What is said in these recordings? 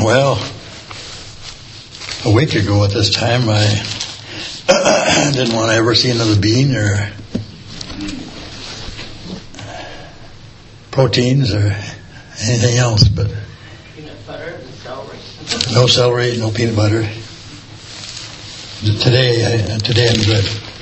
Well, a week ago at this time, I didn't want to ever see another bean or proteins or anything else, but peanut butter and celery. No celery, no peanut butter. Today I'm good.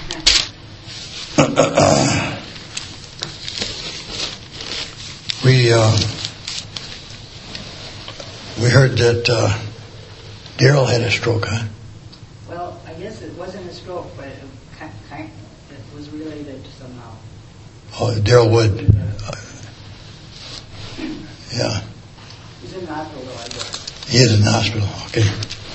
We heard that Daryl had a stroke, huh? Well, I guess it wasn't a stroke, but it was related somehow. Oh, Daryl Wood. Yeah. He's in the hospital, though, I guess. He is in the hospital. Okay.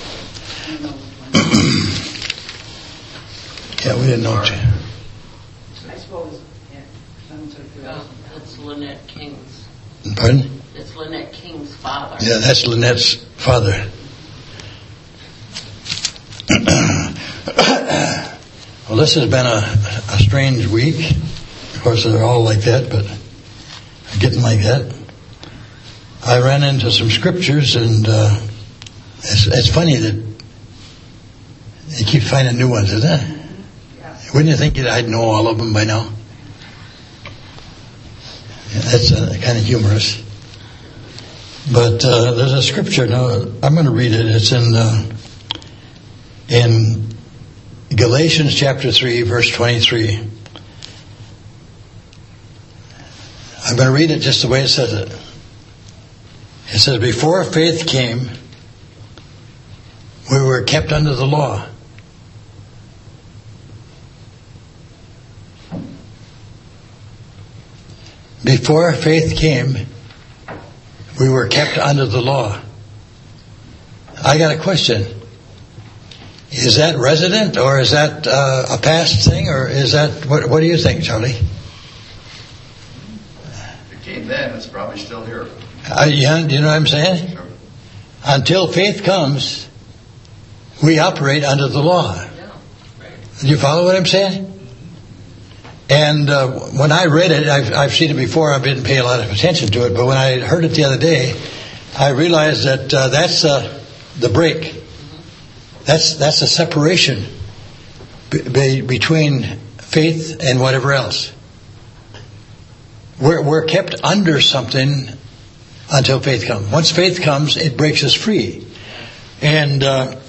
Yeah, we didn't know. I suppose. Yeah. That's Lynette King's. Pardon? It's Lynette King's father. Yeah, that's Lynette's father. Well, this has been a strange week. Of course, they're all like that, but getting like that. I ran into some scriptures, and it's funny that you keep finding new ones, isn't it? Yeah. Wouldn't you think I'd know all of them by now? Yeah, that's kind of humorous. But there's a scripture. Now, I'm going to read it. It's in Galatians chapter 3, verse 23. I'm going to read it just the way it says it. It says, before faith came, we were kept under the law. Before faith came, we were kept under the law. I got a question. Is that resident, or is that a past thing, or is that, what do you think, Charlie? If it came then, it's probably still here. Yeah, do you know what I'm saying? Sure. Until faith comes, we operate under the law. Yeah, right. Do you follow what I'm saying? And when I read it, I've seen it before. I didn't pay a lot of attention to it, but when I heard it the other day, I realized that that's the break. That's a separation between faith and whatever else. We're kept under something until faith comes. Once faith comes, it breaks us free. And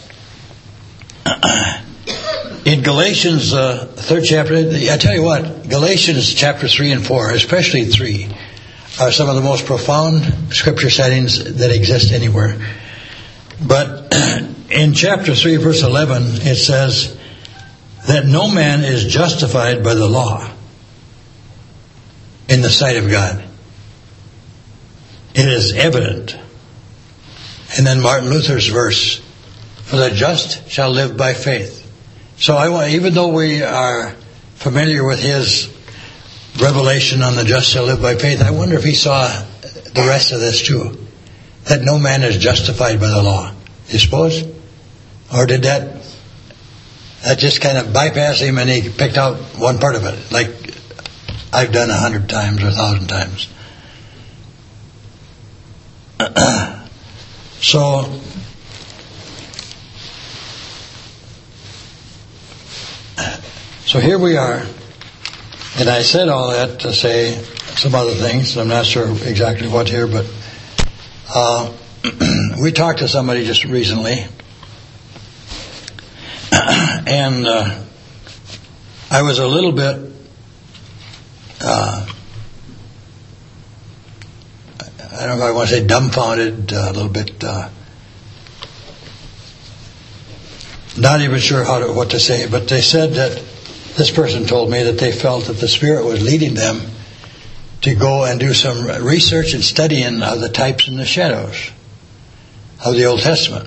in Galatians 3rd chapter, I tell you what, Galatians chapter 3 and 4, especially 3, are some of the most profound scripture settings that exist anywhere. But in chapter 3, verse 11, it says that no man is justified by the law in the sight of God. It is evident. And then Martin Luther's verse, for the just shall live by faith. So even though we are familiar with his revelation on the just shall live by faith, I wonder if he saw the rest of this too. That no man is justified by the law. You suppose? Or did that just kind of bypass him and he picked out one part of it, like I've done 100 times or 1,000 times. So here we are, and I said all that to say some other things. I'm not sure exactly what here, but we talked to somebody just recently, and I was a little bit I don't know if I want to say dumbfounded, a little bit not even sure what to say, but they said that this person told me that they felt that the Spirit was leading them to go and do some research and studying of the types and the shadows of the Old Testament.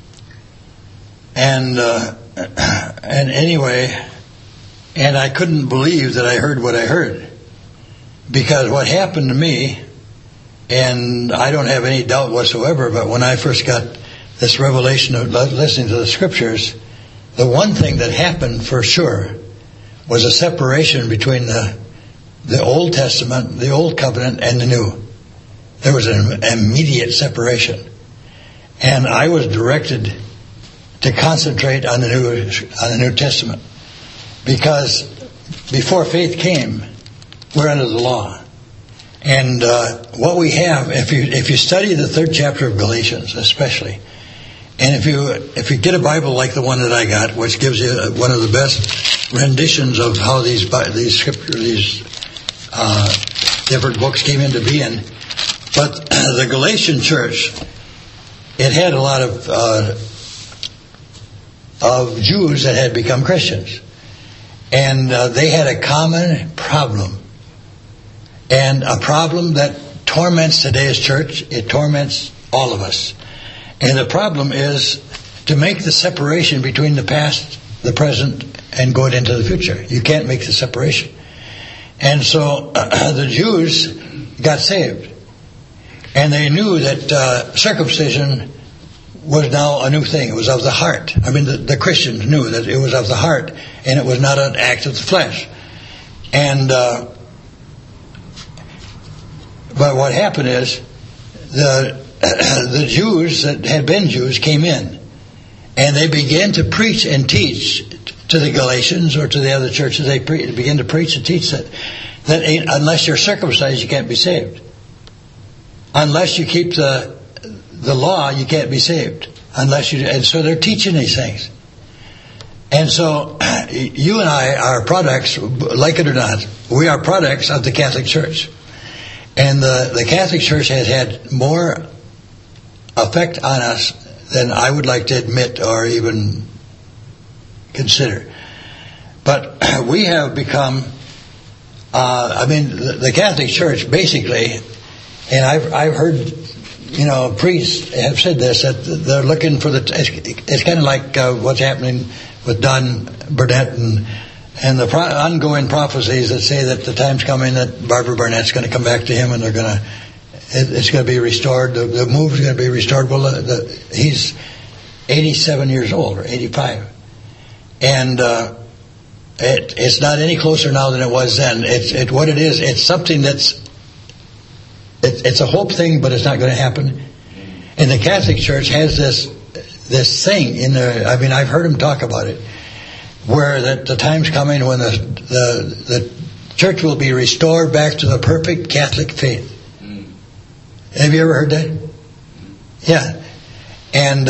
And anyway, and I couldn't believe that I heard what I heard. Because what happened to me, and I don't have any doubt whatsoever, but when I first got this revelation of listening to the scriptures, the one thing that happened for sure was a separation between the Old Testament, the Old Covenant, and the New. There was an immediate separation. And I was directed to concentrate on the New Testament, because before faith came, we're under the law. And what we have, if you study the 3rd chapter of Galatians, especially, and if you get a Bible like the one that I got, which gives you one of the best renditions of how these different books came into being, but the Galatian church, it had a lot of Jews that had become Christians, and they had a common problem, and a problem that torments today's church. It torments all of us. And the problem is to make the separation between the past, the present, and going into the future. You can't make the separation. And so the Jews got saved. And they knew that circumcision was now a new thing. It was of the heart. I mean, the Christians knew that it was of the heart, and it was not an act of the flesh. And but what happened is the Jews that had been Jews came in, and they began to preach and teach to the Galatians or to the other churches. They began to preach and teach that unless you're circumcised, you can't be saved. Unless you keep the law, you can't be saved. And so they're teaching these things. And so you and I are products, like it or not, we are products of the Catholic Church. And the Catholic Church has had more effect on us than I would like to admit or even consider. But we have become, the Catholic Church basically, and I've heard, priests have said this, that they're looking for it's kind of like what's happening with Don Burnett and the ongoing prophecies that say that the time's coming that Barbara Burnett's going to come back to him, and it's going to be restored. The move is going to be restored. Well, he's 87 years old, or 85, and it's not any closer now than it was then. It's what it is. It's something that's it's a hope thing, but it's not going to happen. And the Catholic Church has this thing in there. I mean, I've heard them talk about it, where that the time's coming when the church will be restored back to the perfect Catholic faith. Have you ever heard that? Yeah. And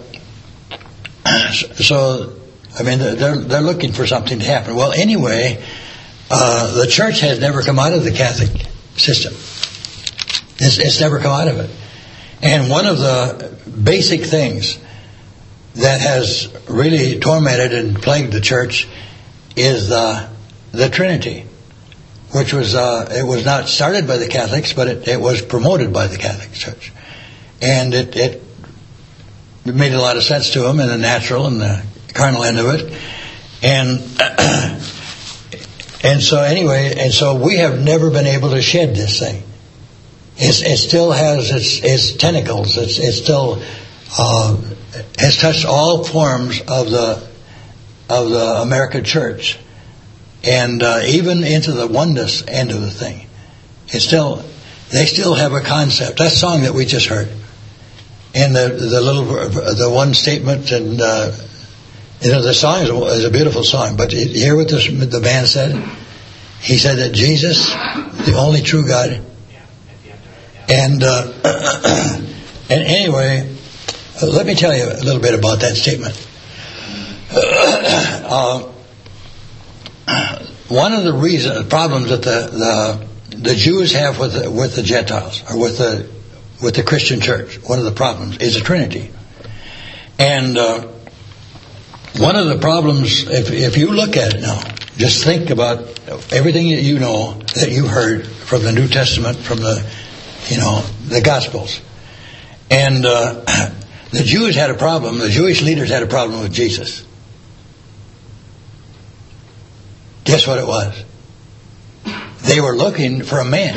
so, I mean, they're looking for something to happen. Well, anyway, the church has never come out of the Catholic system. It's never come out of it. And one of the basic things that has really tormented and plagued the church is the Trinity, which was it was not started by the Catholics, but it was promoted by the Catholic Church, and it made a lot of sense to them in the natural and the carnal end of it, and so we have never been able to shed this thing. It still has its tentacles. It still has touched all forms of the American church, and even into the oneness end of the thing. They still have a concept. That song that we just heard, and the one statement, and the song is a beautiful song. But hear what the band said. He said that Jesus, the only true God. And anyway, let me tell you a little bit about that statement. One of the problems that the Jews have with the Gentiles, or with the Christian church, one of the problems is the Trinity. And one of the problems, if you look at it now, just think about everything that you know, that you heard from the New Testament, from the Gospels. And the Jews had a problem. The Jewish leaders had a problem with Jesus. Guess what it was? They were looking for a man.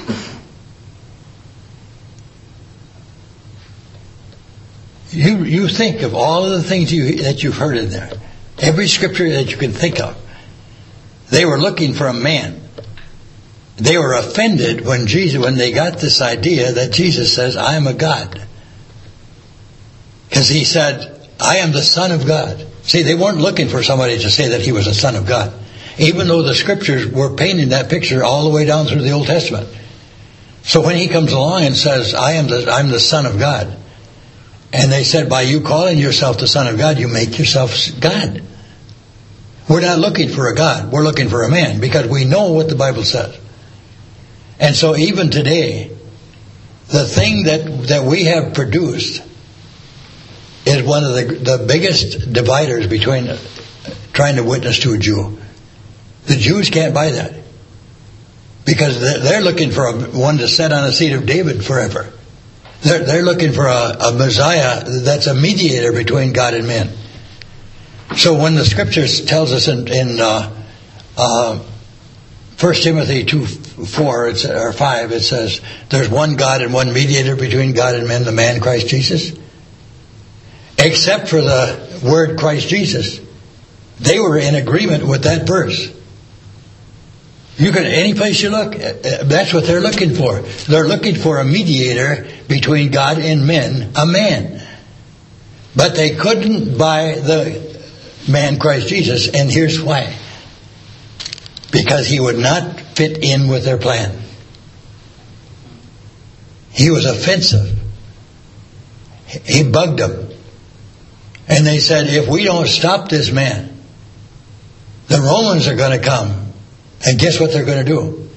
You think of all of the things that you've heard in there. Every scripture that you can think of. They were looking for a man. They were offended when they got this idea that Jesus says, "I am a God." Because he said, I am the Son of God. See, they weren't looking for somebody to say that he was a Son of God. Even though the Scriptures were painting that picture all the way down through the Old Testament. So when he comes along and says, I'm the Son of God. And they said, by you calling yourself the Son of God, you make yourself God. We're not looking for a God. We're looking for a man. Because we know what the Bible says. And so even today, the thing that we have produced is one of the biggest dividers between trying to witness to a Jew. The Jews can't buy that. Because they're looking for one to sit on the seat of David forever. They're looking for a Messiah that's a mediator between God and men. So when the Scriptures tells us in 1 Timothy 2:4 or 5, it says, there's one God and one mediator between God and men, the man Christ Jesus. Except for the word Christ Jesus. They were in agreement with that verse. You can, any place you look, that's what they're looking for. They're looking for a mediator between God and men, a man. But they couldn't buy the man Christ Jesus, and here's why. Because he would not fit in with their plan. He was offensive. He bugged them. And they said, if we don't stop this man, the Romans are going to come. And guess what they're going to do?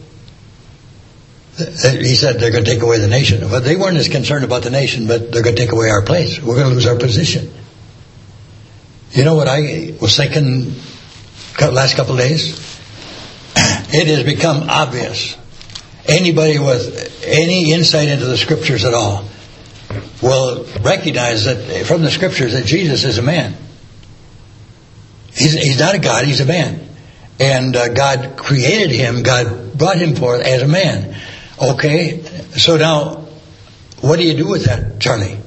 He said they're going to take away the nation. But they weren't as concerned about the nation, but they're going to take away our place. We're going to lose our position. You know what I was thinking last couple of days? It has become obvious. Anybody with any insight into the Scriptures at all will recognize that from the Scriptures that Jesus is a man. He's not a God, he's a man. And God created him, God brought him forth as a man. Okay, so now, what do you do with that, Charlie?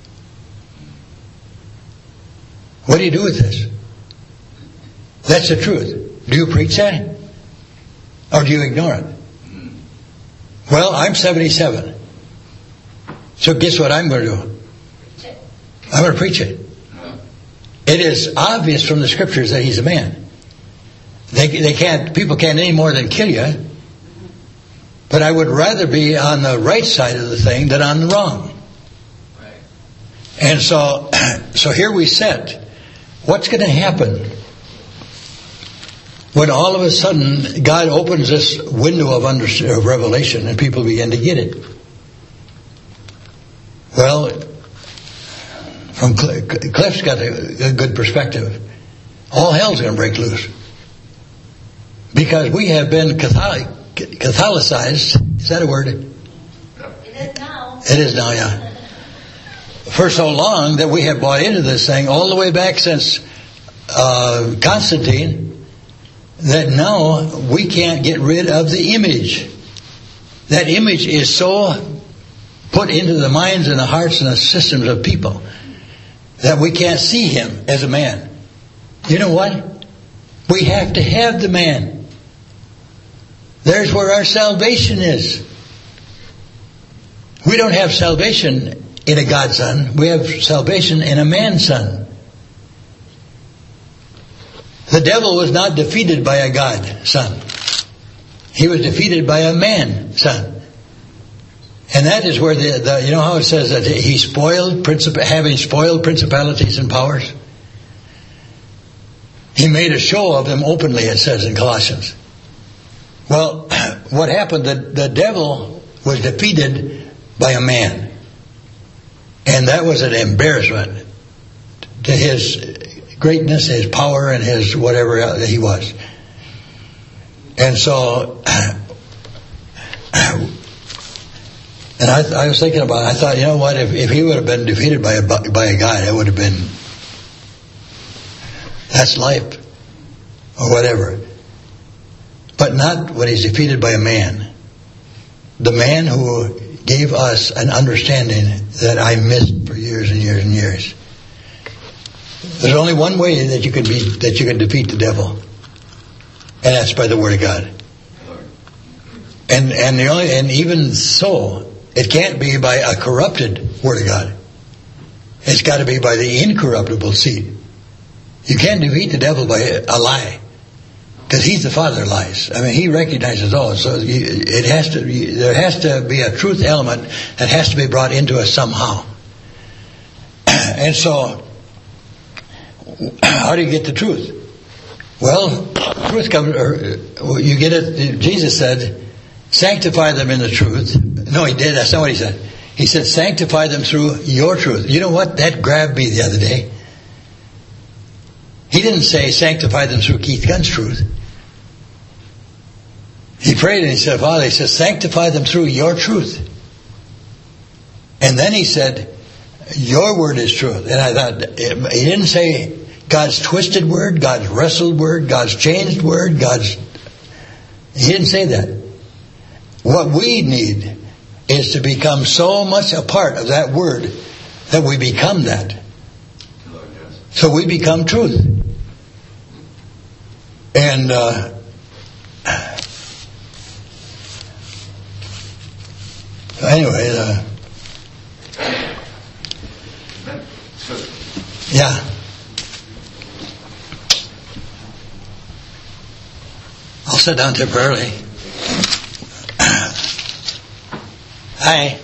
What do you do with this? That's the truth. Do you preach that? Or do you ignore it? Well, I'm 77. So guess what I'm going to do? I'm going to preach it. It is obvious from the Scriptures that he's a man. People can't any more than kill you. But I would rather be on the right side of the thing than on the wrong. Right. And so here we sit. What's going to happen when all of a sudden God opens this window of revelation and people begin to get it? Well, from Cliff's got a good perspective. All hell's going to break loose. Because we have been Catholicized. Is that a word? It is now. It is now, yeah. For so long that we have bought into this thing, all the way back since Constantine, that now we can't get rid of the image. That image is so put into the minds and the hearts and the systems of people that we can't see him as a man. You know what? We have to have the man. There's where our salvation is. We don't have salvation in a God-son. We have salvation in a man-son. The devil was not defeated by a God-son. He was defeated by a man-son. And that is where you know how it says that he having spoiled principalities and powers? He made a show of them openly, it says in Colossians. Well, what happened? The devil was defeated by a man. And that was an embarrassment to his greatness, his power, and his whatever he was. And so, and I was thinking about it. I thought, you know what? If he would have been defeated by a guy, it would have been, that's life, or whatever. But not when he's defeated by a man. The man who gave us an understanding that I missed for years and years and years. There's only one way that you can defeat the devil, and that's by the Word of God. And even so, it can't be by a corrupted Word of God. It's got to be by the incorruptible seed. You can't defeat the devil by a lie, because he's the father of lies. I mean, he recognizes all. So there has to be a truth element that has to be brought into us somehow. And so, how do you get the truth? Well, truth comes. You get it. Jesus said, "Sanctify them in the truth." No, he did. That's not what he said. He said, "Sanctify them through your truth." You know what? That grabbed me the other day. He didn't say, "Sanctify them through Keith Gunn's truth." He prayed and he said, "Father," he said, "sanctify them through your truth." And then he said, "Your word is truth." And I thought, he didn't say God's twisted word, God's wrestled word, God's changed word, He didn't say that. What we need is to become so much a part of that word that we become that. So we become truth. And anyway, yeah. I'll sit down temporarily. Hi.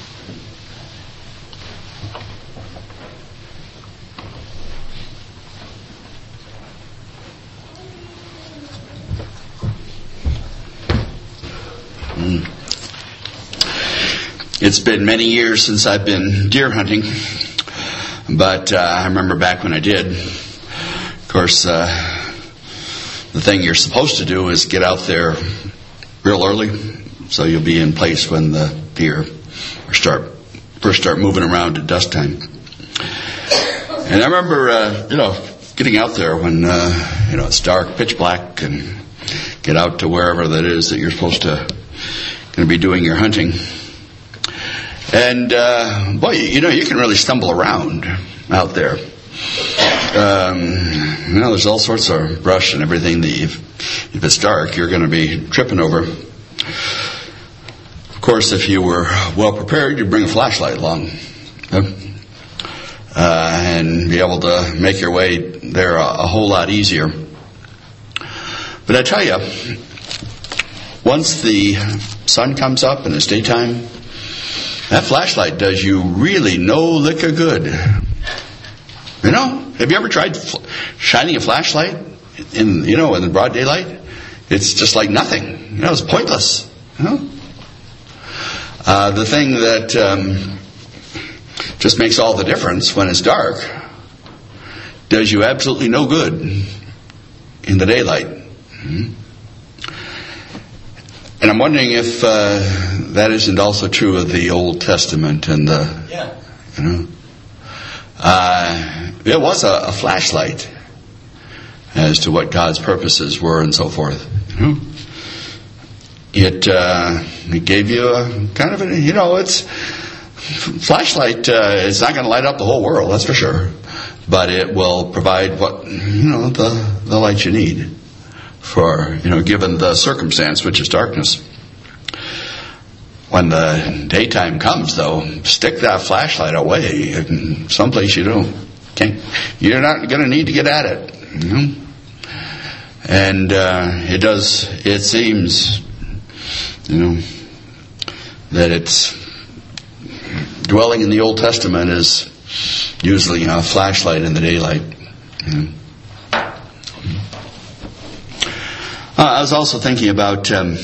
It's been many years since I've been deer hunting, but I remember back when I did. Of course, the thing you're supposed to do is get out there real early, so you'll be in place when the deer first start moving around at dusk time. And I remember, getting out there when it's dark, pitch black, and get out to wherever that is that you're supposed to going to be doing your hunting. And boy, you can really stumble around out there. There's all sorts of brush and everything that if it's dark, you're going to be tripping over. Of course, if you were well prepared, you'd bring a flashlight along and be able to make your way there a whole lot easier. But I tell you, once the sun comes up and it's daytime, that flashlight does you really no lick of good. Have you ever tried shining a flashlight in the broad daylight? It's just like nothing. It's pointless. The thing that just makes all the difference when it's dark does you absolutely no good in the daylight. And I'm wondering if that isn't also true of the Old Testament and it was a flashlight as to what God's purposes were and so forth. It gave you a kind of it's flashlight. It's not going to light up the whole world, that's for sure, but it will provide what the light you need for given the circumstance, which is darkness. When the daytime comes, though, stick that flashlight away in someplace you're not going to need to get at it. And it seems that it's dwelling in the Old Testament is usually a flashlight in the daylight. I was also thinking about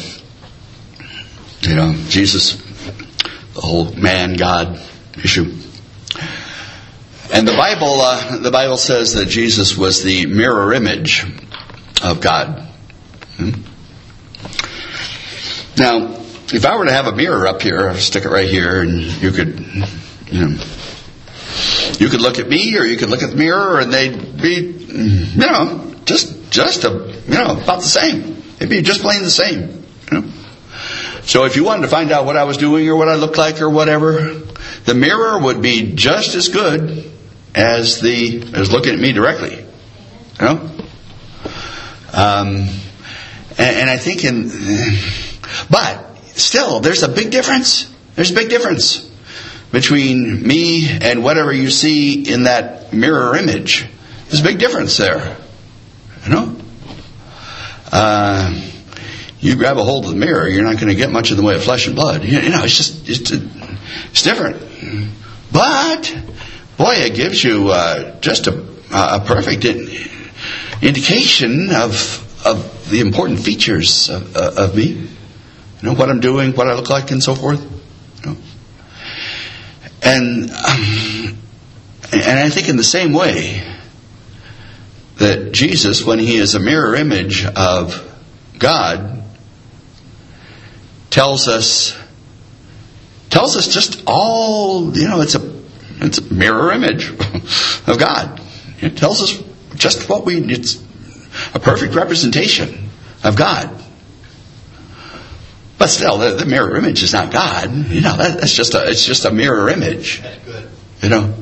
Jesus, the whole man-God issue. And the Bible says that Jesus was the mirror image of God. Now, if I were to have a mirror up here, I'd stick it right here, and you could look at me, or you could look at the mirror, and they'd be, just about the same. They'd be just plain the same. So if you wanted to find out what I was doing or what I looked like or whatever, the mirror would be just as good as looking at me directly. And I think but still, there's a big difference. There's a big difference between me and whatever you see in that mirror image. There's a big difference there. You know? You grab a hold of the mirror, you're not going to get much in the way of flesh and blood. You know, it's different. But, boy, it gives you just a perfect indication of the important features of me. You know, what I'm doing, what I look like, and so forth. You know? And I think in the same way that Jesus, when he is a mirror image of God, tells us just all, you know, it's a mirror image of God. It tells us just what it's a perfect representation of God. But still, the mirror image is not God. You know, it's just a mirror image. That's good. You know.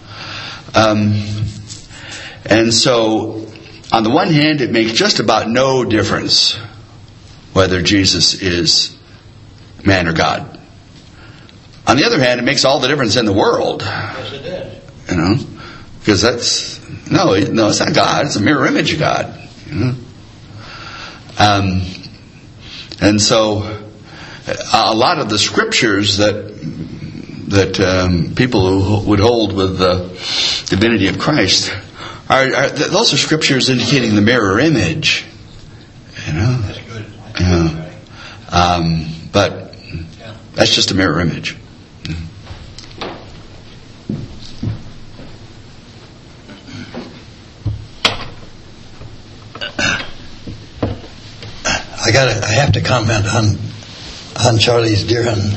And so, on the one hand, it makes just about no difference whether Jesus is man or God. On the other hand, it makes all the difference in the world. Yes, it is. You know, because it's not God. It's a mirror image of God. You know. And so, a lot of the scriptures that people who would hold with the divinity of Christ those are scriptures indicating the mirror image. You know. That's good. Yeah. But that's just a mirror image. I have to comment on Charlie's deer hunting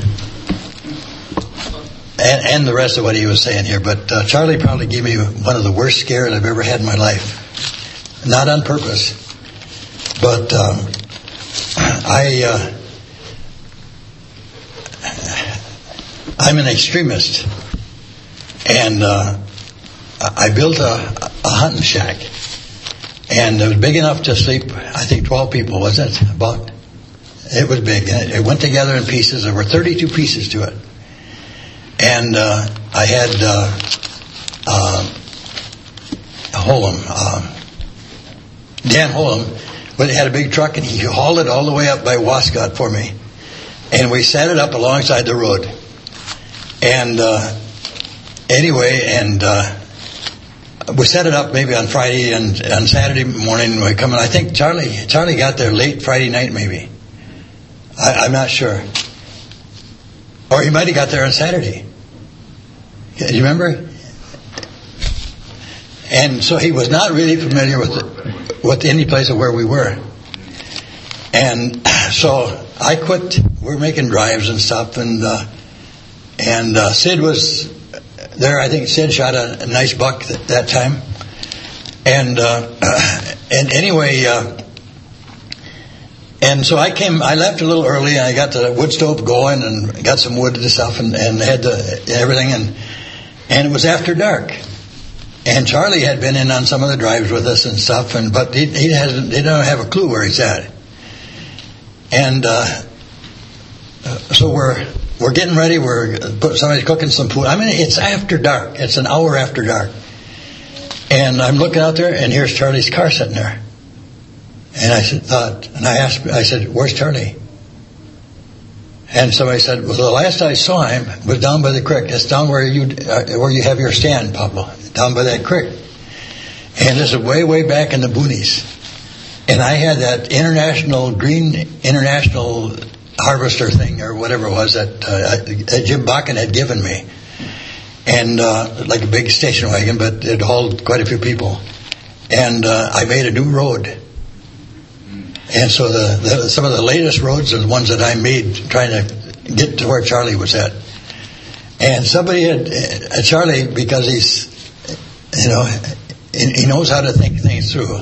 and the rest of what he was saying here. But Charlie probably gave me one of the worst scares I've ever had in my life. Not on purpose, but I'm an extremist, and I built a hunting shack. And it was big enough to sleep, I think 12 people, was it? About. It was big. It went together in pieces. There were 32 pieces to it. And I had Dan Holm, but he had a big truck, and he hauled it all the way up by Wascott for me. And we set it up alongside the road. And we set it up maybe on Friday, and on Saturday morning we come in. I think Charlie got there late Friday night, maybe. I'm not sure. Or he might have got there on Saturday. You remember? And so he was not really familiar with any place of where we were. And so I quit. We were making drives and stuff, and Sid was there. I think Sid shot a nice buck that time. And anyway, and so I left a little early, and I got the wood stove going and got some wood and stuff, and had everything, and it was after dark. And Charlie had been in on some of the drives with us and stuff, but he don't have a clue where he's at. And so we're getting ready. Somebody's cooking some food. I mean, it's after dark. It's an hour after dark. And I'm looking out there, and here's Charlie's car sitting there. And I said, "Where's Charlie?" And somebody said, "Well, the last I saw him was down by the creek. It's down where you have your stand, Pablo, down by that creek." And this is way, way back in the boonies. And I had that international harvester thing, or whatever it was, that Jim Bakken had given me. And like a big station wagon, but it hauled quite a few people. And I made a new road. And so some of the latest roads are the ones that I made trying to get to where Charlie was at. And somebody had Charlie, because he's, he knows how to think things through.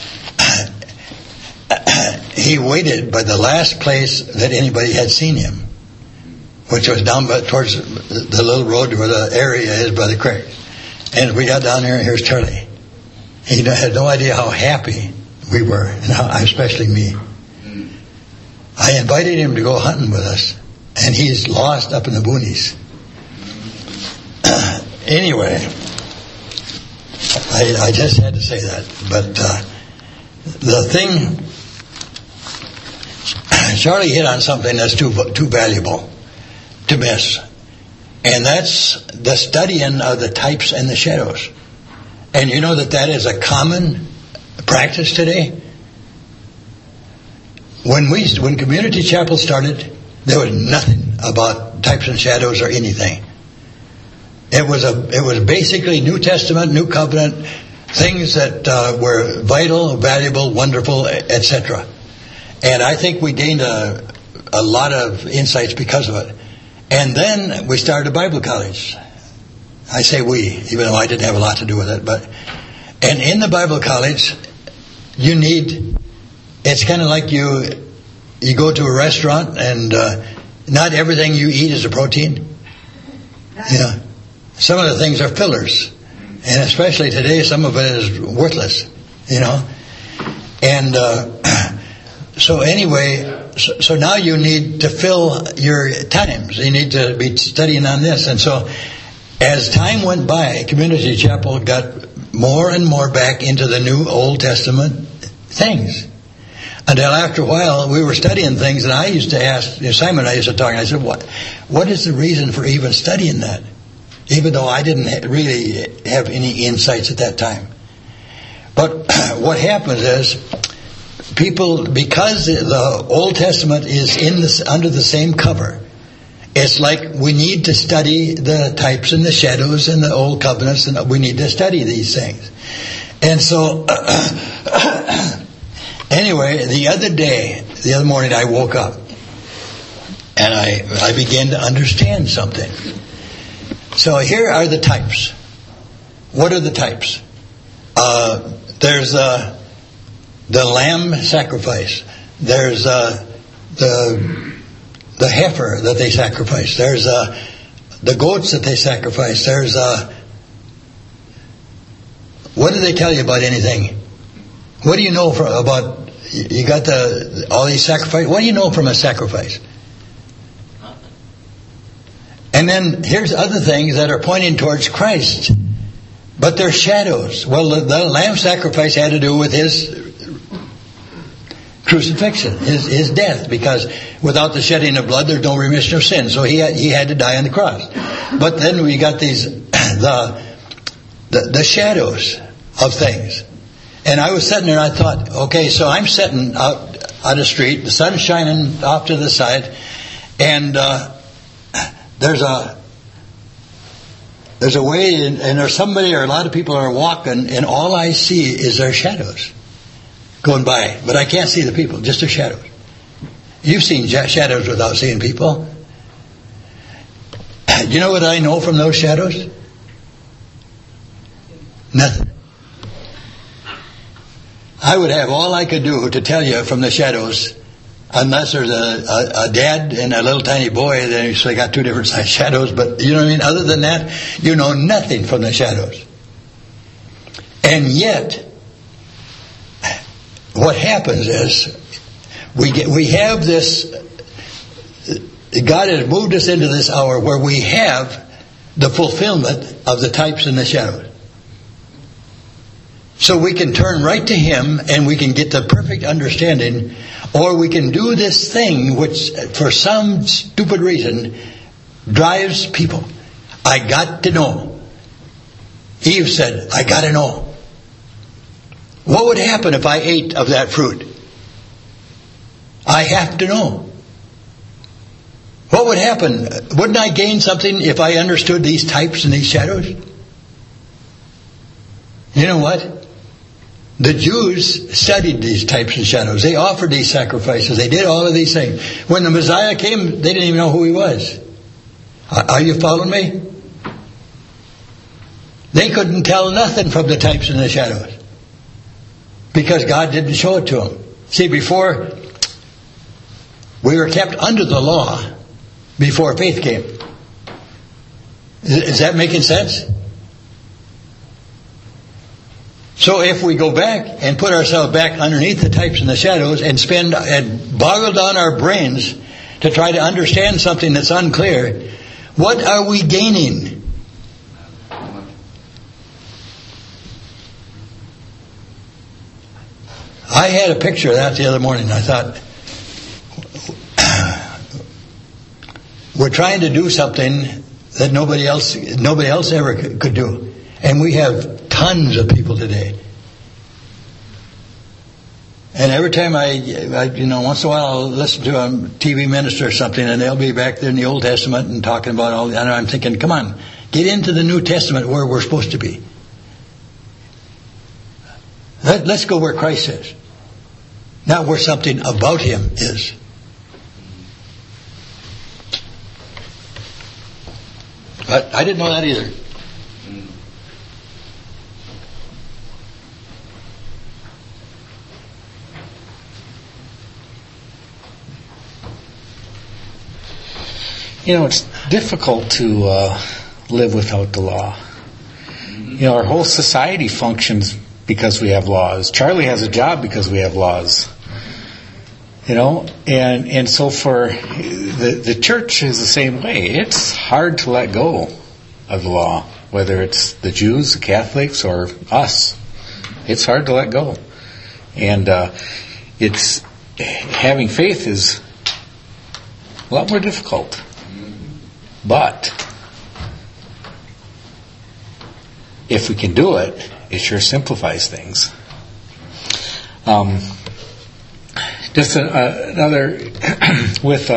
He waited by the last place that anybody had seen him, which was down towards the little road where the area is by the creek. And we got down there, and here's Charlie. He had no idea how happy we were, and especially me. I invited him to go hunting with us, and he's lost up in the boonies. Anyway, I just had to say that. But the thing, Charlie hit on something that's too valuable to miss. And that's the studying of the types and the shadows. And you know that is a common practice today? When Community Chapel started, there was nothing about types and shadows or anything. It was basically New Testament, New Covenant, things that were vital, valuable, wonderful, etc. And I think we gained a lot of insights because of it. And then we started a Bible college. I say we, even though I didn't have a lot to do with it. And in the Bible college, it's kind of like you go to a restaurant and not everything you eat is a protein. Yeah. Some of the things are fillers. And especially today, some of it is worthless, And so anyway, so now you need to fill your times. You need to be studying on this. And so as time went by, Community Chapel got more and more back into the New Old Testament things. Until after a while, we were studying things, and I used to ask, Simon and I used to talk, and I said, what is the reason for even studying that? Even though I didn't really have any insights at that time. But what happens is, people, because the Old Testament is under the same cover, it's like we need to study the types and the shadows and the Old Covenants, and we need to study these things. And so, anyway, the other morning I woke up, and I began to understand something. So here are the types. What are the types? There's the lamb sacrifice. There's the heifer that they sacrifice. There's the goats that they sacrifice. There's what do they tell you about anything? What do you know about? You got all these sacrifices. What do you know from a sacrifice? And then here's other things that are pointing towards Christ, but they're shadows. Well, the lamb sacrifice had to do with his crucifixion, his death, because without the shedding of blood, there's no remission of sin. So he had to die on the cross. But then we got these the shadows of things. And I was sitting there and I thought, okay, so I'm sitting out the street, the sun's shining off to the side, and there's a way, and there's somebody or a lot of people are walking, and all I see is their shadows going by. But I can't see the people, just their shadows. You've seen shadows without seeing people. You know what I know from those shadows? Nothing. I would have all I could do to tell you from the shadows, unless there's a dad and a little tiny boy, then they got two different size shadows, but you know what I mean? Other than that, you know nothing from the shadows. And yet, what happens is, we have this, God has moved us into this hour where we have the fulfillment of the types and the shadows. So we can turn right to Him and we can get the perfect understanding, or we can do this thing which for some stupid reason drives people. I got to know. Eve said, I got to know. What would happen if I ate of that fruit? I have to know. What would happen? Wouldn't I gain something if I understood these types and these shadows? You know what? The Jews studied these types and shadows. They offered these sacrifices. They did all of these things. When the Messiah came, they didn't even know who He was. Are you following me? They couldn't tell nothing from the types and the shadows, because God didn't show it to them. See, before, we were kept under the law before faith came. Is that making sense? So if we go back and put ourselves back underneath the types and the shadows and boggle down our brains to try to understand something that's unclear, what are we gaining? I had a picture of that the other morning. I thought, we're trying to do something that nobody else ever could do. And we have tons of people today. And every time I once in a while I'll listen to a TV minister or something, and they'll be back there in the Old Testament and talking about all, and I'm thinking, come on, get into the New Testament where we're supposed to be. Let's go where Christ is, not where something about Him is. But I didn't know that either. You know, it's difficult to live without the law. You know, our whole society functions because we have laws. Charlie has a job because we have laws. You know, and so for the church is the same way. It's hard to let go of the law, whether it's the Jews, the Catholics, or us. It's hard to let go. And it's having faith is a lot more difficult. But if we can do it, it sure simplifies things. Just another with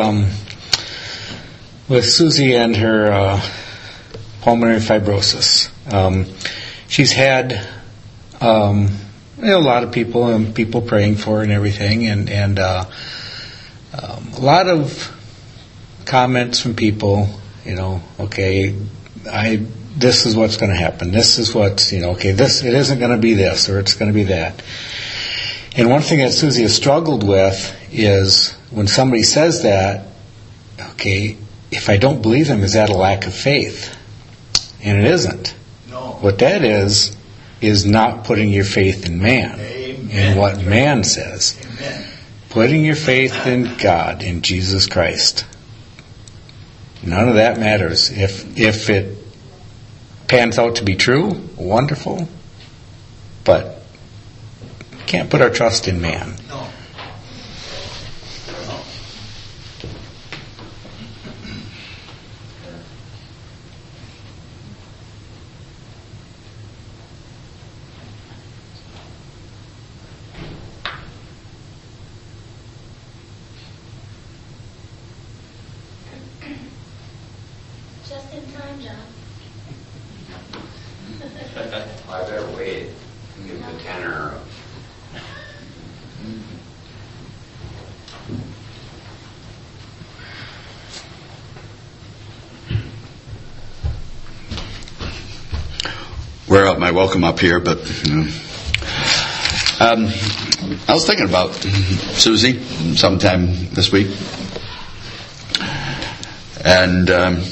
Susie and her pulmonary fibrosis. She's had a lot of people praying for her and everything, and a lot of comments from people. Okay, this is what's going to happen. This is what's, okay, this, it isn't going to be this, or it's going to be that. And one thing that Susie has struggled with is when somebody says that, okay, if I don't believe them, is that a lack of faith? And it isn't. No. What that is not putting your faith in man. Amen. And what man says. Amen. Putting your faith in God, in Jesus Christ. None of that matters. If it pans out to be true, wonderful. But we can't put our trust in man. No. Just in time, John. I better wait and give the tenor. Wear out my welcome up here, but I was thinking about Susie sometime this week, and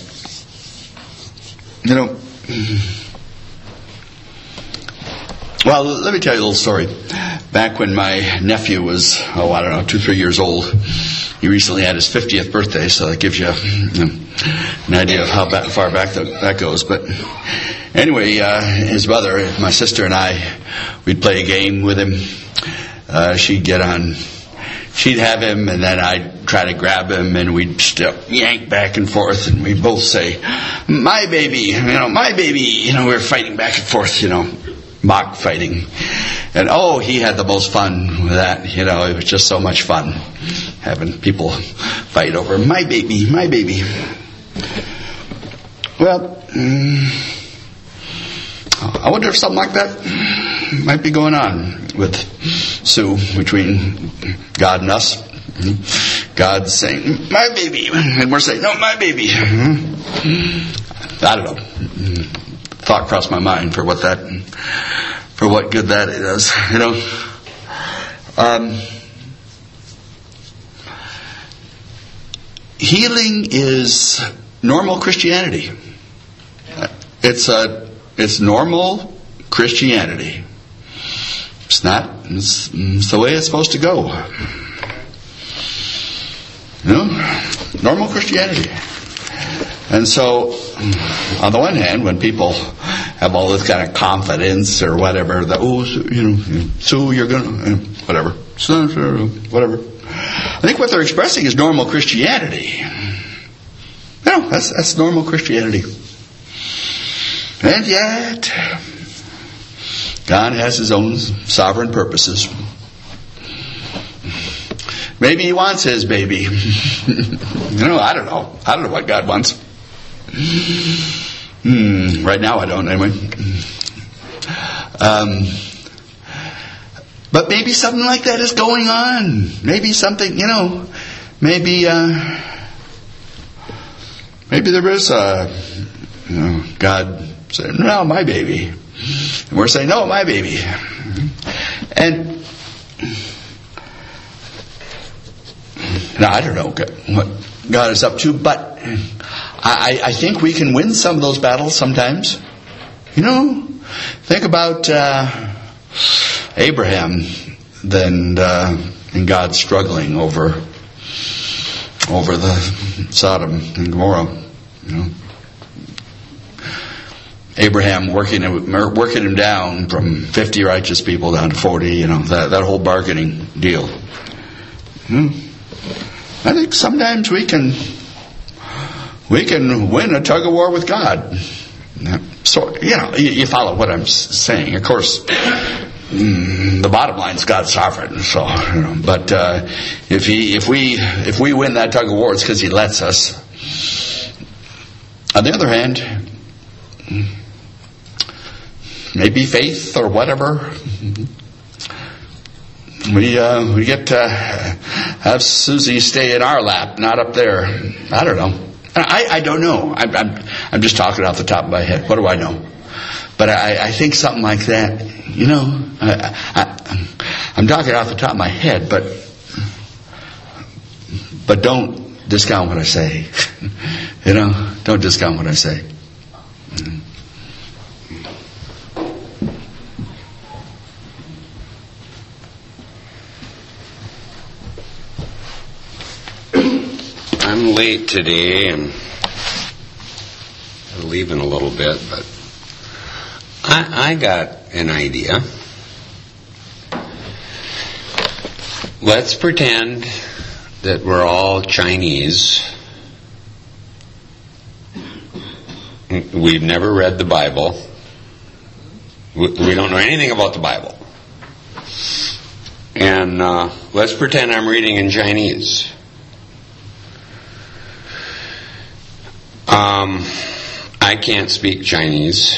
well, let me tell you a little story. Back when my nephew was, 2-3 years old, he recently had his 50th birthday, so that gives you an idea of how far back that goes. But anyway, his mother, my sister and I, we'd play a game with him. She'd have him, and then I'd try to grab him, and we'd yank back and forth, and we'd both say, "My baby, my baby." We were fighting back and forth, mock fighting. And he had the most fun with that. It was just so much fun having people fight over my baby, my baby. Well, I wonder if something like that might be going on with Sue, between God and us. God's saying, "My baby," and we're saying, "No, my baby." I don't know. Thought crossed my mind for what good that is, Healing is normal Christianity. It's normal Christianity. It's the way it's supposed to go. Normal Christianity. And so, on the one hand, when people have all this kind of confidence or whatever. That so you're gonna whatever, whatever. I think what they're expressing is normal Christianity. That's normal Christianity. And yet, God has His own sovereign purposes. Maybe He wants His baby. I don't know. I don't know what God wants. Right now I don't, anyway. But maybe something like that is going on. Maybe something, maybe there is God saying, no, my baby. And we're saying, no, my baby. And now, I don't know what God is up to, but I think we can win some of those battles sometimes. Think about Abraham and God struggling over the Sodom and Gomorrah. Abraham working him down from 50 righteous people down to 40. That whole bargaining deal. I think sometimes we can win a tug of war with God. So you follow what I'm saying. Of course, the bottom line is God's sovereign. So, but if we win that tug of war, it's because He lets us. On the other hand, maybe faith or whatever. We get to have Susie stay in our lap, not up there. I don't know. I don't know. I'm just talking off the top of my head. What do I know? But I think something like that. I'm talking off the top of my head, but don't discount what I say. Don't discount what I say. I'm late today and I'm leaving a little bit, but I got an idea. Let's pretend that we're all Chinese. We've never read the Bible. We don't know anything about the Bible. And let's pretend I'm reading in Chinese. I can't speak Chinese.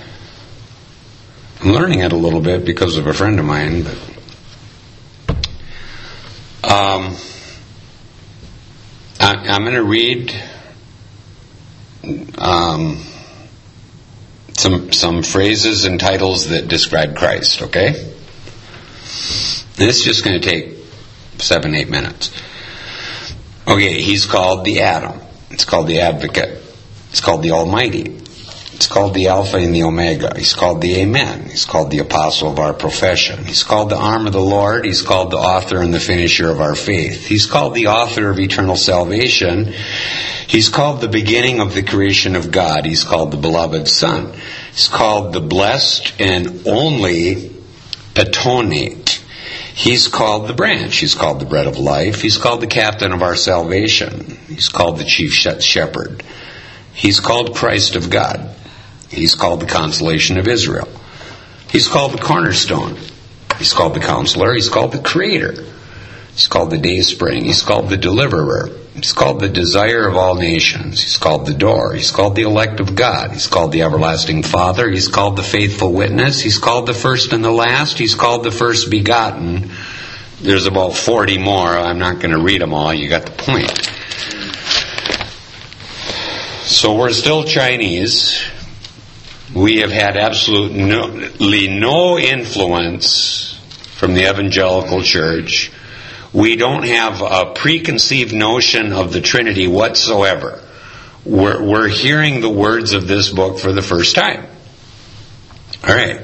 I'm learning it a little bit because of a friend of mine, but I'm going to read some phrases and titles that describe Christ, okay? This is just going to take 7-8 minutes. Okay, He's called the Adam. It's called the Advocate. It's called the Almighty. It's called the Alpha and the Omega. He's called the Amen. He's called the Apostle of our profession. He's called the Arm of the Lord. He's called the Author and the Finisher of our faith. He's called the Author of eternal salvation. He's called the beginning of the creation of God. He's called the Beloved Son. He's called the Blessed and Only Patonate. He's called the branch. He's called the bread of life. He's called the captain of our salvation. He's called the chief shepherd. He's called Christ of God. He's called the consolation of Israel. He's called the cornerstone. He's called the counselor. He's called the creator. He's called the day spring. He's called the deliverer. He's called the desire of all nations. He's called the door. He's called the elect of God. He's called the everlasting Father. He's called the faithful witness. He's called the first and the last. He's called the first begotten. There's about 40 more. I'm not going to read them all. You got the point. So we're still Chinese. We have had absolutely no influence from the evangelical church. We don't have a preconceived notion of the Trinity whatsoever. We're hearing the words of this book for the first time. All right.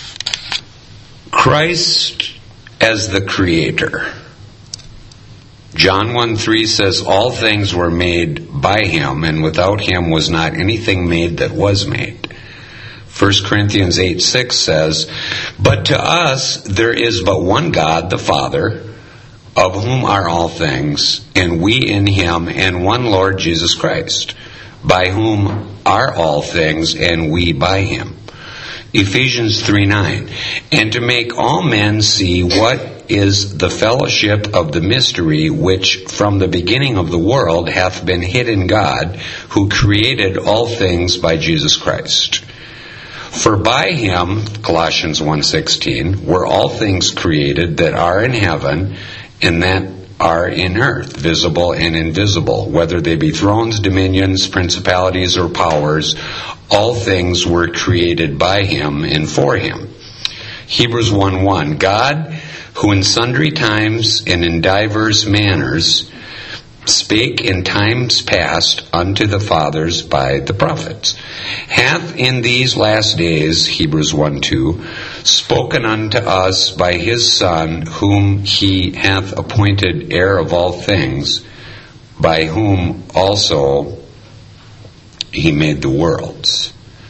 Christ as the Creator. John 1:3 says, all things were made by him, and without him was not anything made that was made. 1 Corinthians 8:6 says, but to us there is but one God, the Father, of whom are all things, and we in him, and one Lord Jesus Christ, by whom are all things, and we by him. Ephesians 3:9, and to make all men see what is the fellowship of the mystery which from the beginning of the world hath been hid in God, who created all things by Jesus Christ. For by him, Colossians 1:16, were all things created that are in heaven and that are in earth, visible and invisible, whether they be thrones, dominions, principalities, or powers. All things were created by him and for him. Hebrews 1:1, God, who in sundry times and in divers manners spake in times past unto the fathers by the prophets, hath in these last days, Hebrews 1:2, spoken unto us by his Son, whom he hath appointed heir of all things, by whom also he made the worlds.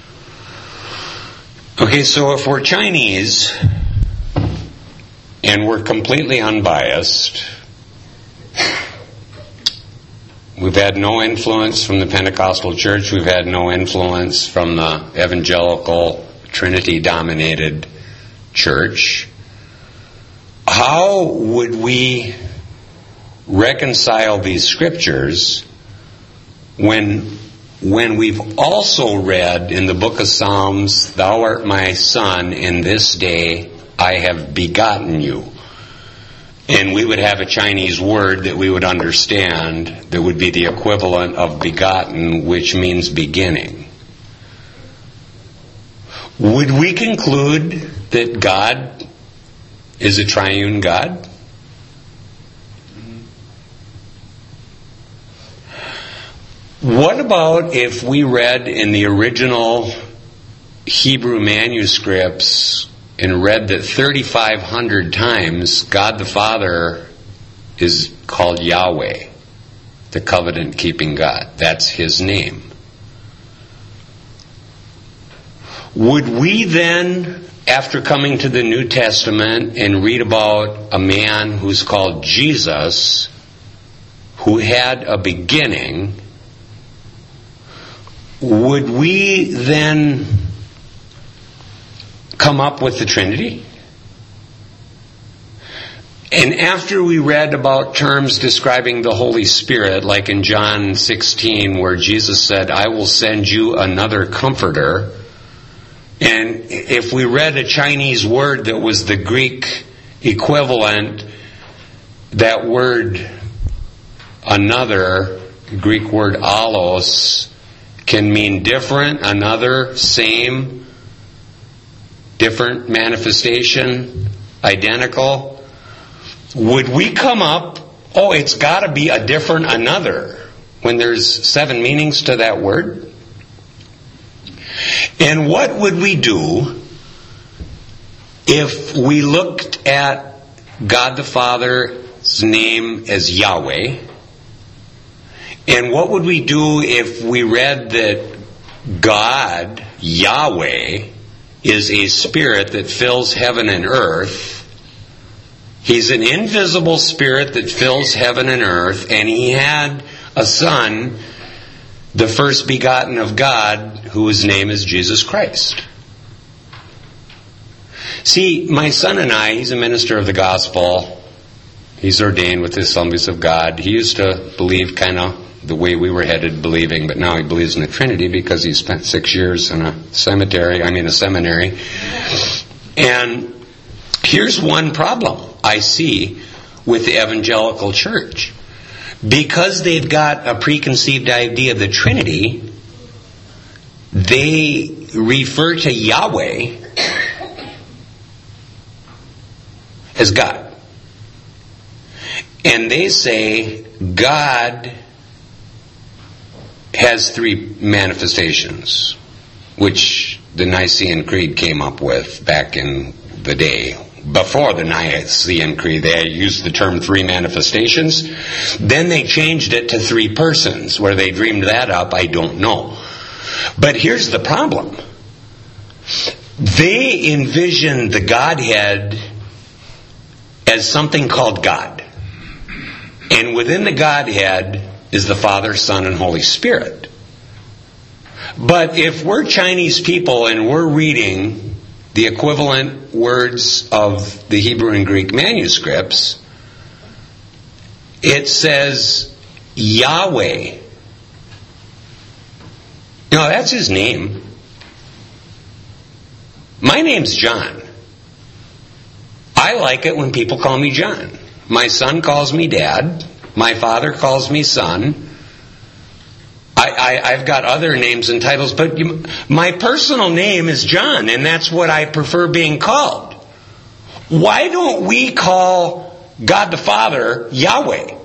Okay, so if we're Chinese and we're completely unbiased, we've had no influence from the Pentecostal church, we've had no influence from the evangelical Trinity-dominated church, how would we reconcile these scriptures when we've also read in the book of Psalms, thou art my son, in this day I have begotten you? And we would have a Chinese word that we would understand that would be the equivalent of begotten, which means beginning. Would we conclude that God is a triune God? What about if we read in the original Hebrew manuscripts and read that 3,500 times God the Father is called Yahweh, the covenant-keeping God? That's his name. Would we then, after coming to the New Testament and read about a man who's called Jesus, who had a beginning, would we then come up with the Trinity? And after we read about terms describing the Holy Spirit, like in John 16, where Jesus said, I will send you another comforter, and if we read a Chinese word that was the Greek equivalent, that word, another, Greek word allos, can mean different, another, same, different manifestation, identical. Would we come up, oh, it's got to be a different another, when there's 7 meanings to that word? And what would we do if we looked at God the Father's name as Yahweh? And what would we do if we read that God, Yahweh, is a spirit that fills heaven and earth? He's an invisible spirit that fills heaven and earth, and he had a son, the first begotten of God, whose name is Jesus Christ. See, my son and I, he's a minister of the gospel. He's ordained with the Assemblies of God. He used to believe kind of the way we were headed believing, but now he believes in the Trinity because he spent 6 years in a seminary. And here's one problem I see with the evangelical church. Because they've got a preconceived idea of the Trinity, they refer to Yahweh as God. And they say God has 3 manifestations, which the Nicene Creed came up with back in the day before the Nicene Creed. They used the term three manifestations. Then they changed it to three persons. Where they dreamed that up, I don't know. But here's the problem. They envisioned the Godhead as something called God. And within the Godhead is the Father, Son, and Holy Spirit. But if we're Chinese people and we're reading the equivalent words of the Hebrew and Greek manuscripts, it says Yahweh. No, that's his name. My name's John. I like it when people call me John. My son calls me Dad. My father calls me son. I've got other names and titles, but my personal name is John, and that's what I prefer being called. Why don't we call God the Father Yahweh?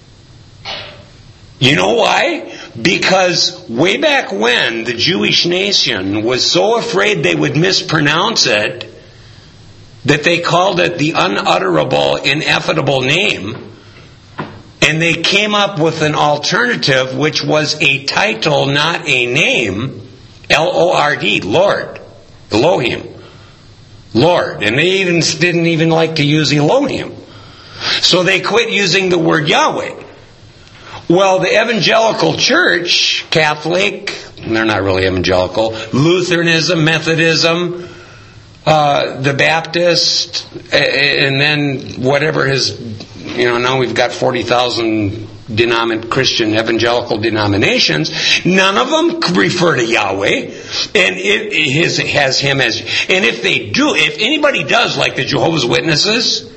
You know why? Because way back when the Jewish nation was so afraid they would mispronounce it that they called it the unutterable, ineffable name. And they came up with an alternative, which was a title, not a name. L-O-R-D, Lord. Elohim. Lord. And they didn't even like to use Elohim. So they quit using the word Yahweh. Well, the evangelical church, Catholic, they're not really evangelical, Lutheranism, Methodism, the Baptist, and then whatever his, now we've got 40,000 Christian evangelical denominations. None of them refer to Yahweh, and it has him as. And if they do, if anybody does, like the Jehovah's Witnesses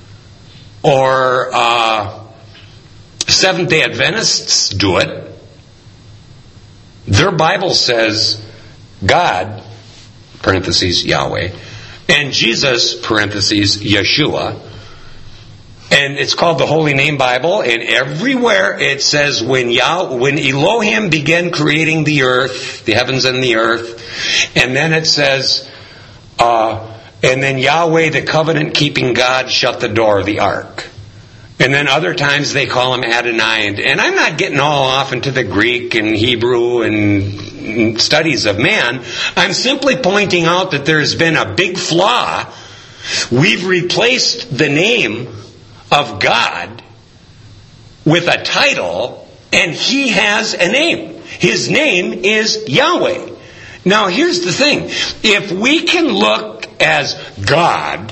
or Seventh-day Adventists do it, their Bible says God, parentheses, Yahweh, and Jesus, parentheses, Yeshua. And it's called the Holy Name Bible, and everywhere it says when Elohim began creating the earth, the heavens and the earth, and then it says, and then Yahweh, the covenant-keeping God, shut the door of the ark. And then other times they call him Adonai. And I'm not getting all off into the Greek and Hebrew and studies of man. I'm simply pointing out that there's been a big flaw. We've replaced the name of God with a title, and he has a name. His name is Yahweh. Now here's the thing. If we can look as God,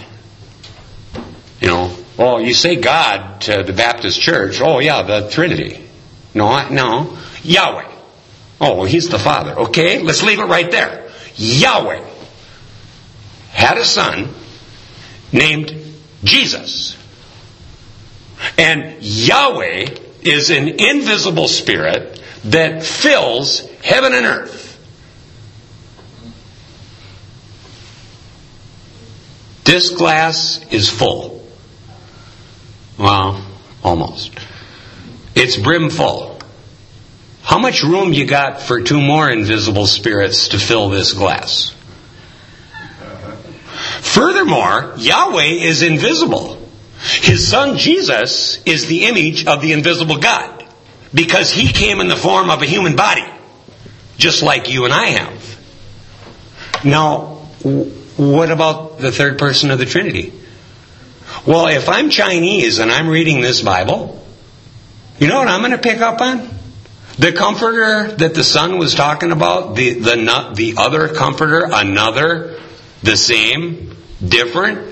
oh, you say God to the Baptist church. Oh, yeah, the Trinity. No, Yahweh. Oh, well, he's the Father. Okay, let's leave it right there. Yahweh had a son named Jesus. And Yahweh is an invisible spirit that fills heaven and earth. This glass is full. Well, almost. It's brim full. How much room you got for two more invisible spirits to fill this glass? Furthermore, Yahweh is invisible. His son Jesus is the image of the invisible God, because he came in the form of a human body, just like you and I have. Now, what about the third person of the Trinity? Well, if I'm Chinese and I'm reading this Bible, you know what I'm going to pick up on? The comforter that the son was talking about, the other comforter, another, the same, different.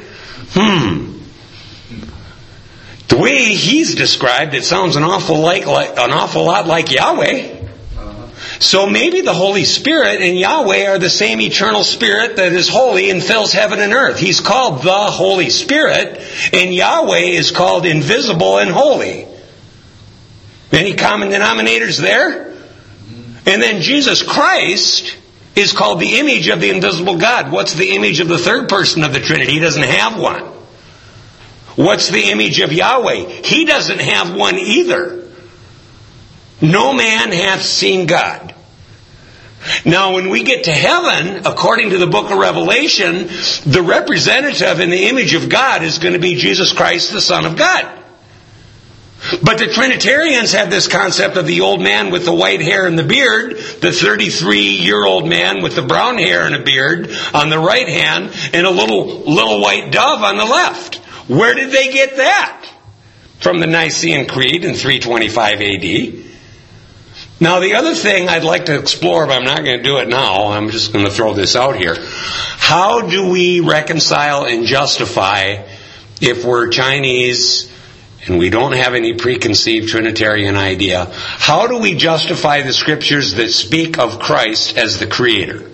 The way he's described, it sounds an awful lot like Yahweh. So maybe the Holy Spirit and Yahweh are the same eternal Spirit that is holy and fills heaven and earth. He's called the Holy Spirit, and Yahweh is called invisible and holy. Any common denominators there? And then Jesus Christ is called the image of the invisible God. What's the image of the third person of the Trinity? He doesn't have one. What's the image of Yahweh? He doesn't have one either. No man hath seen God. Now, when we get to heaven, according to the book of Revelation, the representative in the image of God is going to be Jesus Christ, the Son of God. But the Trinitarians had this concept of the old man with the white hair and the beard, the 33-year-old man with the brown hair and a beard on the right hand, and a little white dove on the left. Where did they get that? From the Nicene Creed in 325 AD. Now, the other thing I'd like to explore, but I'm not going to do it now, I'm just going to throw this out here. How do we reconcile and justify, if we're Chinese and we don't have any preconceived Trinitarian idea, how do we justify the scriptures that speak of Christ as the Creator?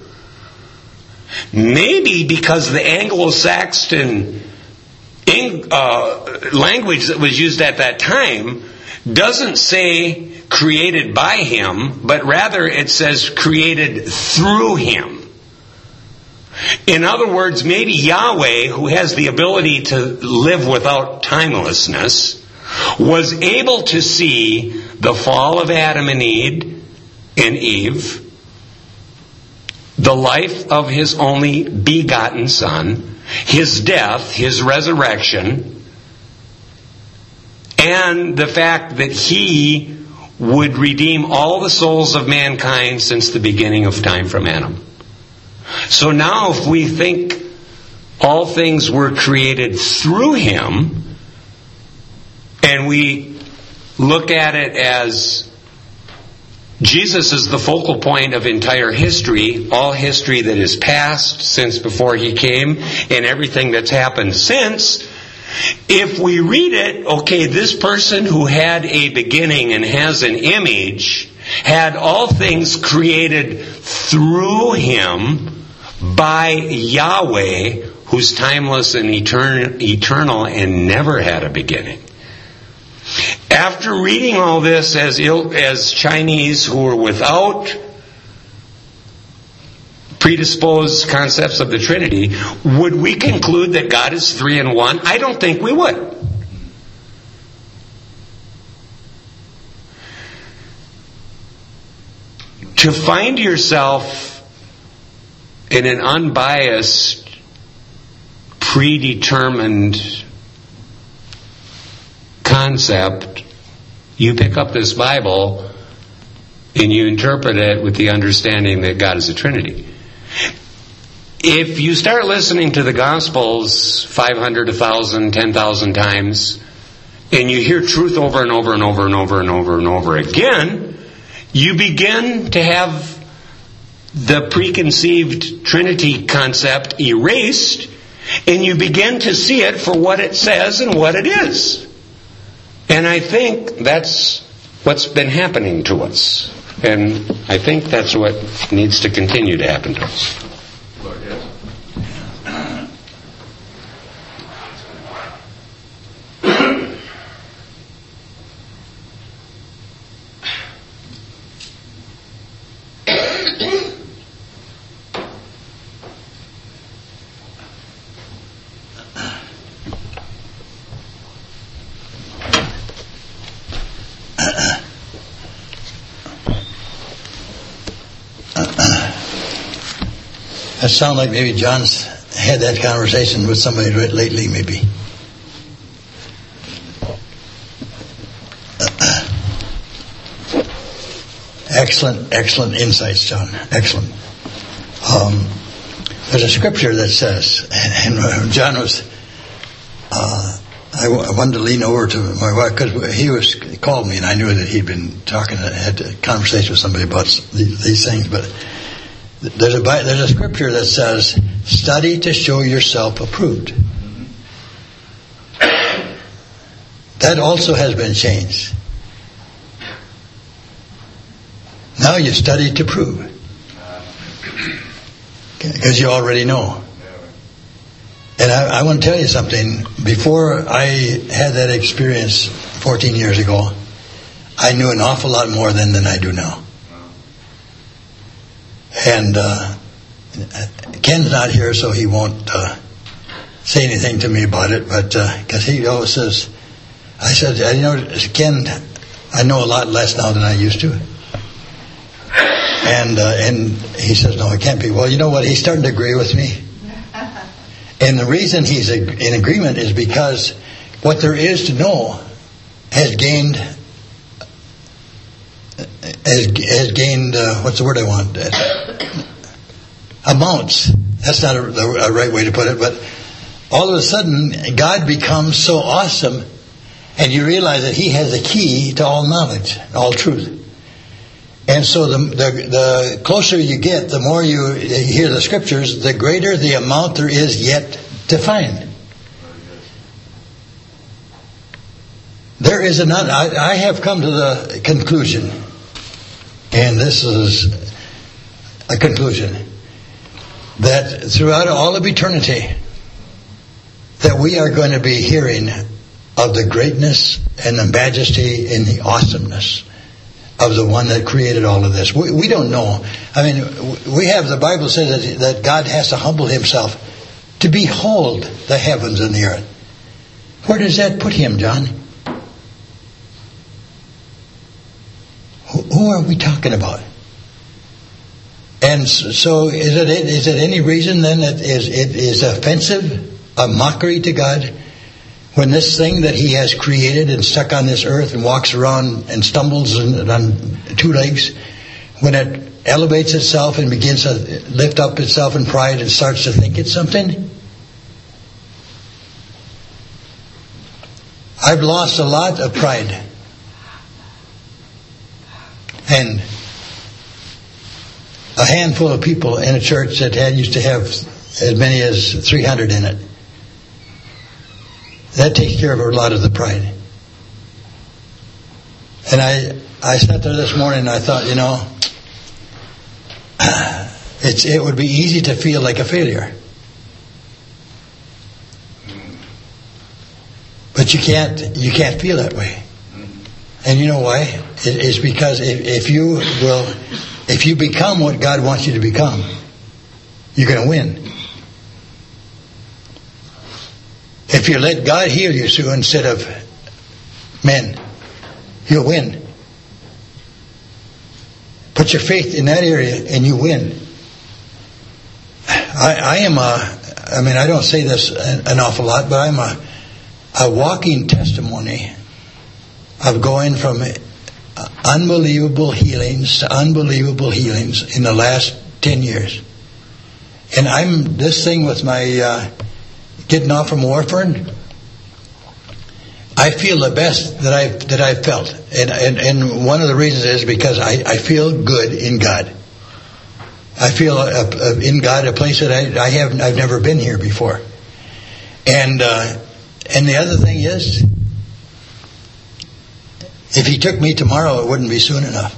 Maybe because the Anglo-Saxon language that was used at that time doesn't say created by Him, but rather it says created through Him. In other words, maybe Yahweh, who has the ability to live without timelessness, was able to see the fall of Adam and Eve, the life of His only begotten Son, His death, His resurrection, and the fact that He would redeem all the souls of mankind since the beginning of time from Adam. So now if we think all things were created through Him, and we look at it as Jesus is the focal point of entire history, all history that is past since before He came, and everything that's happened since, if we read it, okay, this person who had a beginning and has an image had all things created through Him by Yahweh, who's timeless and eternal and never had a beginning. After reading all this as Chinese who are without predisposed concepts of the Trinity, would we conclude that God is 3 in 1? I don't think we would. To find yourself in an unbiased, predetermined concept, you pick up this Bible and you interpret it with the understanding that God is a Trinity. If you start listening to the Gospels 500, 1,000, 10,000 times, and you hear truth over and over and over and over and over and over again, you begin to have the preconceived Trinity concept erased, and you begin to see it for what it says and what it is. And I think that's what's been happening to us. And I think that's what needs to continue to happen to us. That sounds like maybe John's had that conversation with somebody lately, maybe. Excellent insights, John. Excellent. There's a scripture that says, and John was, I wanted to lean over to my wife because he called me and I knew that he'd been had a conversation with somebody about these things, but there's a scripture that says, study to show yourself approved. That also has been changed. Now you study to prove. Because you already know. And I want to tell you something. Before I had that experience 14 years ago, I knew an awful lot more then than I do now. And Ken's not here, so he won't say anything to me about it. But because he always says, I said, Ken, I know a lot less now than I used to. And he says, no, it can't be. Well, you know what? He's starting to agree with me. And the reason he's in agreement is because what there is to know has gained, what's the word I want? Amounts. That's not a right way to put it, but all of a sudden, God becomes so awesome, and you realize that He has the key to all knowledge, all truth. And so the closer you get, the more you hear the Scriptures, the greater the amount there is yet to find. There is I have come to the conclusion, and this is a conclusion, that throughout all of eternity, that we are going to be hearing of the greatness and the majesty and the awesomeness of the one that created all of this. We don't know. I mean, we have, the Bible says that God has to humble Himself to behold the heavens and the earth. Where does that put Him, John? Who are we talking about? And so is it any reason then that it is offensive, a mockery to God, when this thing that He has created and stuck on this earth and walks around and stumbles on two legs, when it elevates itself and begins to lift up itself in pride and starts to think it's something? I've lost a lot of pride. And a handful of people in a church that used to have as many as 300 in it. That takes care of a lot of the pride. And I sat there this morning and I thought, it would be easy to feel like a failure. But you can't feel that way. And you know why? It's because if you become what God wants you to become, you're going to win. If you let God heal you, Sue, instead of men, you'll win. Put your faith in that area and you win. I don't say this an awful lot, but I'm a walking testimony of going from unbelievable healings to unbelievable healings in the last 10 years. And this thing with my getting off from warfarin, I feel the best that I've felt. And one of the reasons is because I feel good in God. I feel in God a place that I've never been here before. And the other thing is, if He took me tomorrow, it wouldn't be soon enough.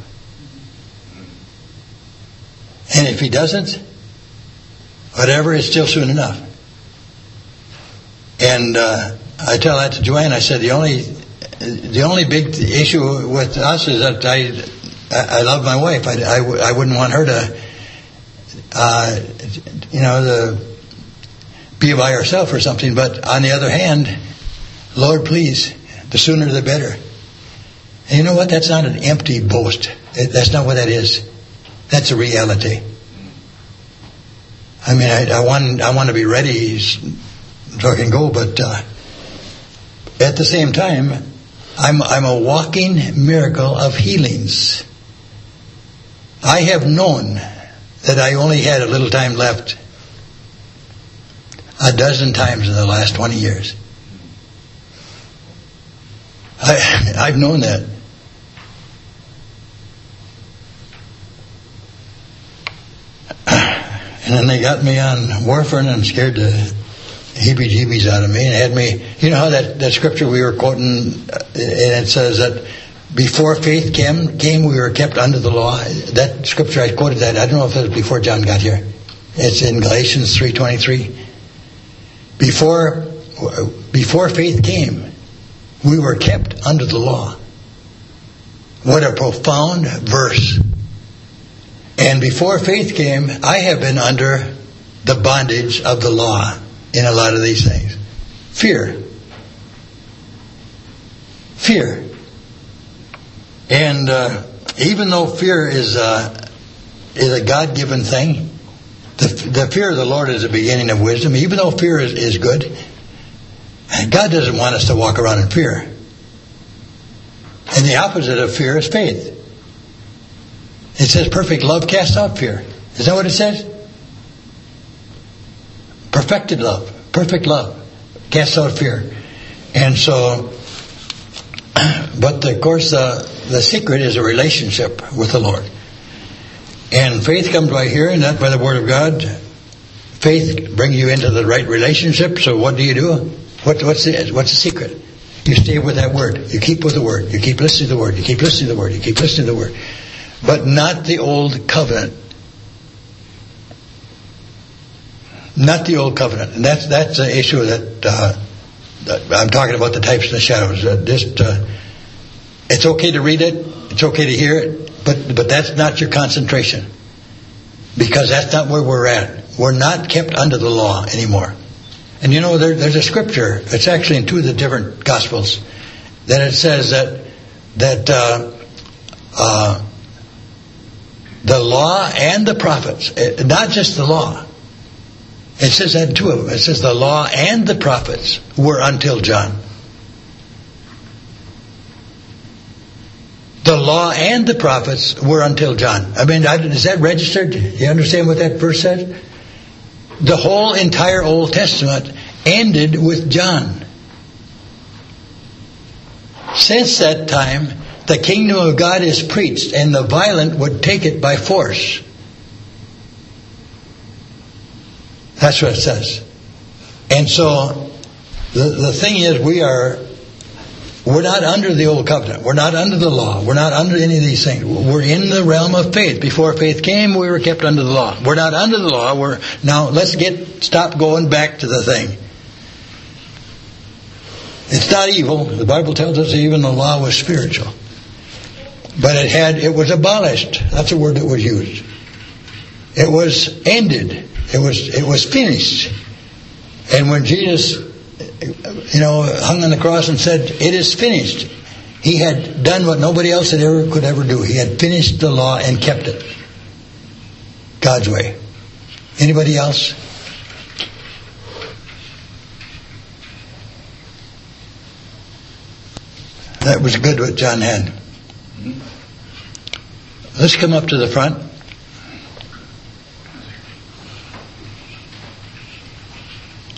And if He doesn't, whatever, it's still soon enough. And I tell that to Joanne. I said the only big issue with us is that I love my wife. I wouldn't want her to be by herself or something. But on the other hand, Lord, please, the sooner the better. And you know what? That's not an empty boast. That's not what that is. That's a reality. I mean, I want to be ready so I can go, but at the same time, I'm a walking miracle of healings. I have known that I only had a little time left 12 times in the last 20 years. I've known that. And then they got me on warfarin and scared the heebie-jeebies out of me and had me, you know how that scripture we were quoting, and it says that before faith came, we were kept under the law. That scripture, I quoted that, I don't know if it was before John got here. It's in Galatians 3:23. Before faith came, we were kept under the law. What a profound verse. And before faith came, I have been under the bondage of the law in a lot of these things. Fear. And even though fear is is a God-given thing. The fear of the Lord is the beginning of wisdom. Even though fear is good, God doesn't want us to walk around in fear. And the opposite of fear is faith. It says perfect love casts out fear. Is that what it says? Perfected love. Perfect love casts out fear. And so, but of course the secret is a relationship with the Lord. And faith comes by hearing, not by the Word of God. Faith brings you into the right relationship. So what do? What's the secret? You stay with that Word. You keep with the Word. You keep listening to the Word. You keep listening to the Word. You keep listening to the Word. But not the old covenant. Not the old covenant. And that's the issue that I'm talking about, the types and the shadows. It's okay to read it. It's okay to hear it. But that's not your concentration. Because that's not where we're at. We're not kept under the law anymore. And you know, there's a scripture. It's actually in two of the different Gospels. That it says that the law and the prophets, not just the law. It says that in two of them. It says the law and the prophets were until John. The law and the prophets were until John. I mean, is that registered? You understand what that verse says? The whole entire Old Testament ended with John. Since that time, the kingdom of God is preached, and the violent would take it by force. That's what it says. And so, the thing is, we're not under the old covenant. We're not under the law. We're not under any of these things. We're in the realm of faith. Before faith came, we were kept under the law. We're not under the law. Now let's stop going back to the thing. It's not evil. The Bible tells us even the law was spiritual. But it was abolished. That's the word that was used. It was ended. It was finished. And when Jesus, hung on the cross and said, "It is finished," he had done what nobody else could ever do. He had finished the law and kept it God's way. Anybody else? That was good what John had. Let's come up to the front.